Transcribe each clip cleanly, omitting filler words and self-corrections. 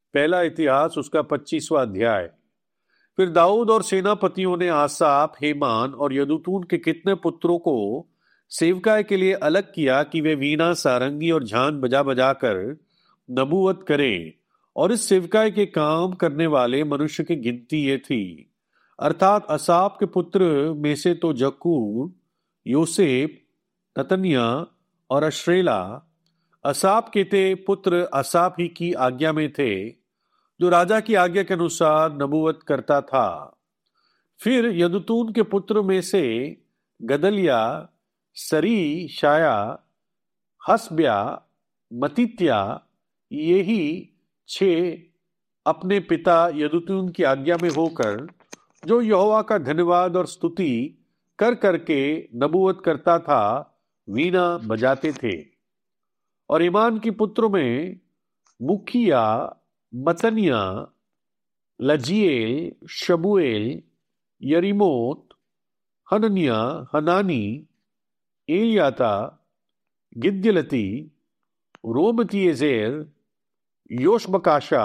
पहला इतिहास उसका 25वां अध्याय। फिर दाऊद और सेनापतियों ने आसाप, हेमान और यदूतून के कितने पुत्रों को सेवकाई के लिए अलग किया कि वे वीणा, सारंगी और झांझ बजा बजा कर नबूवत करें। और इस सेवकाई के काम करने वाले मनुष्य की गिनती ये थी, अर्थात असाप के पुत्र में से तो जक्कूर, योसेफ, नतन्या और अश्रेला। असाप के थे पुत्र असाप ही की आज्ञा में थे, जो राजा की आज्ञा के अनुसार नबूवत करता था। फिर यदुतून के पुत्र में से गदलिया, सरी, शाया, हसब्या, मतित्या, ये ही 6 अपने पिता यदुतून की आज्ञा में होकर, जो यहोवा का धन्यवाद और स्तुति कर करके नबूवत करता था, वीणा बजाते थे। और ईमान की पुत्रों में मुखिया, मतनिया, लजीएल, शबूएल, यरीमोत, हननिया, हनानी, एलियाता, गिद्यलती, रोमतीएजेर, योशबकाशा,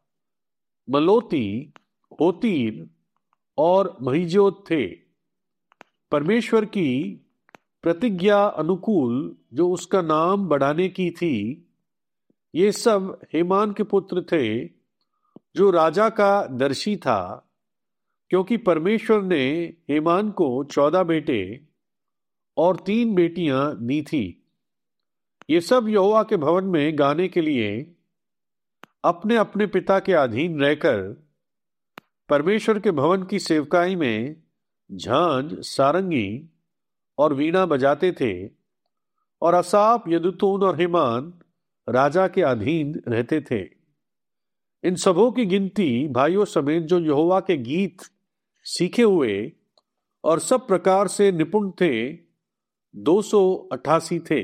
मलोती, होतीर और महिजोत थे। परमेश्वर की प्रतिज्ञा अनुकूल जो उसका नाम बढ़ाने की थी, ये सब हेमान के पुत्र थे, जो राजा का दर्शी था, क्योंकि परमेश्वर ने हेमान को 14 बेटे और 3 बेटियां दी थी। ये सब यहोवा के भवन में गाने के लिए अपने अपने पिता के अधीन रहकर परमेश्वर के भवन की सेवकाई में झांझ, सारंगी और वीणा बजाते थे। और असाप, यदुतून और हेमान राजा के अधीन रहते थे। इन सबों की गिनती भाइयों समेत जो यहोवा के गीत सीखे हुए और सब प्रकार से निपुण थे, 288 थे।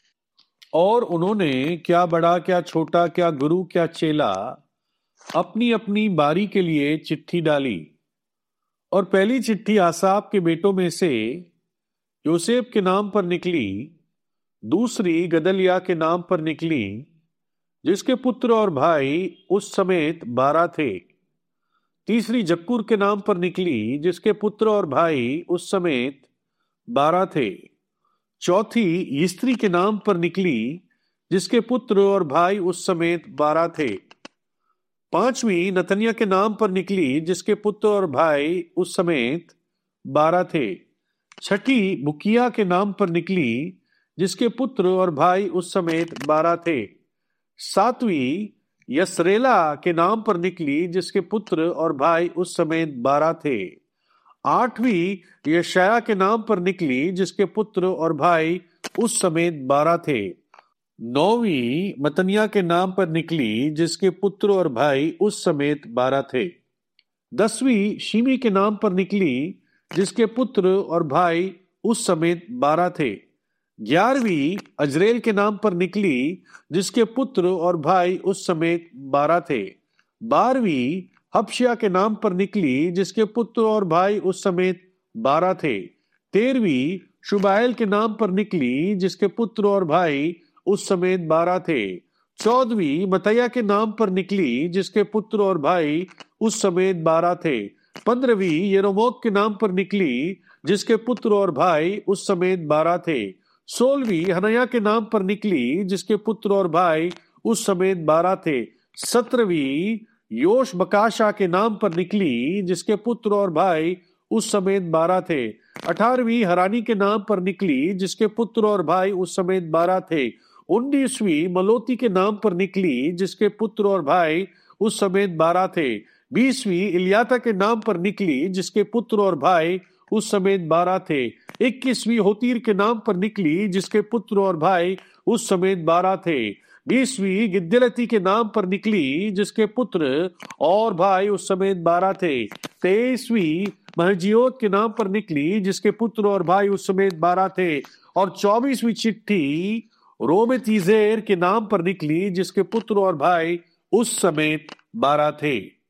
और उन्होंने क्या बड़ा, क्या छोटा, क्या गुरु, क्या चेला, अपनी अपनी बारी के लिए चिट्ठी डाली। और पहली चिट्ठी आसाप के बेटों में से योसेफ के नाम पर निकली, दूसरी गदलिया के नाम पर निकली, जिसके पुत्र और भाई उस समेत 12 थे। तीसरी जक्कूर के नाम पर निकली, जिसके पुत्र और भाई उस समेत 12 थे। चौथी यिस्त्री के नाम पर निकली, जिसके पुत्र और भाई उस समेत 12 थे। पांचवी नतन्या के नाम पर निकली, जिसके पुत्र और भाई उस समेत 12 थे। छठी बुकिया के नाम पर निकली, जिसके पुत्र और भाई उस समेत 12 थे। सातवीं यसरेला के नाम पर निकली, जिसके पुत्र और भाई उस समेत 12 थे। आठवीं यशाया के नाम पर निकली, जिसके पुत्र और भाई उस समेत 12 थे। नौवीं मतनिया के नाम पर निकली, जिसके पुत्र और भाई उस समेत 12 थे। 10वीं शिमी के नाम पर निकली, जिसके पुत्र और भाई उस समेत 12 थे। 11वीं अजरेल के नाम पर निकली, जिसके पुत्र और भाई उस समेत 12 थे। 12वीं हबशिया के नाम पर निकली, जिसके पुत्र और भाई उस समेत 12 थे। 13वीं शुबाएल के नाम पर निकली, जिसके पुत्र और भाई उस समेत 12 थे। 14वीं मतैया के नाम पर निकली, जिसके पुत्र और भाई उस समेत 12 थे। 15वीं यरोमोत के नाम पर निकली, जिसके पुत्र और भाई उस समेत 12 थे। 16वीं हनया के नाम पर निकली, जिसके पुत्र और भाई उस समेत 12 थे। 17वीं योश बकाशा के नाम पर निकली, जिसके पुत्र और भाई उस समेत 12 थे। 18वीं हरानी के नाम पर निकली, जिसके पुत्र और भाई उस समेत 12 थे। 19वीं मलोती के नाम पर निकली, जिसके पुत्र और भाई उस समेत 12 थे। 20वीं इलियाता के नाम पर निकली, जिसके पुत्र और भाई उस समेत 12 थे। 21वीं होतीर के नाम पर निकली, जिसके पुत्र और भाई उस समेत 12 थे। 20वीं गिद्दलती के नाम पर निकली, जिसके पुत्र और भाई उस समेत 12 थे। 23वीं महजियोत के नाम पर निकली, जिसके पुत्र और भाई उस समेत 12 थे। और 24वीं चिट्ठी रोमेतीजेर के नाम पर निकली, जिसके पुत्र और भाई उस समेत 12 थे।